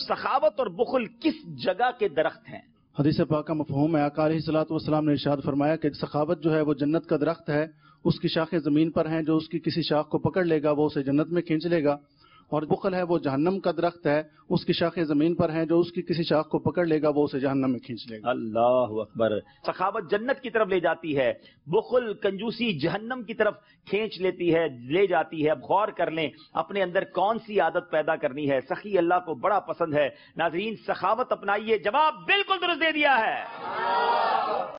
सखावत और बुखल किस जगह के दरख्त हैं? हदीस पाक का मफहूम है, आका अलैहिस्सलातु वस्सलाम ने इरशाद फरमाया कि सखावत जो है वो जन्नत का दरख्त है, उसकी शाखें जमीन पर हैं, जो उसकी किसी शाख को पकड़ लेगा वो उसे जन्नत में खींच लेगा। और बुखल है वो जहन्नम का दरख्त है, उसकी शाखें जमीन पर हैं, जो उसकी किसी शाख को पकड़ लेगा वो उसे जहन्नम में खींच लेगा। अल्लाहु अकबर। सखावत जन्नत की तरफ ले जाती है, बुखल कंजूसी जहन्नम की तरफ खींच लेती है, ले जाती है। अब गौर कर लें अपने अंदर कौन सी आदत पैदा करनी है। सखी अल्लाह को बड़ा पसंद है। नाज़रीन, सखावत अपनाइए। जवाब बिल्कुल दुरुस्त दे दिया है।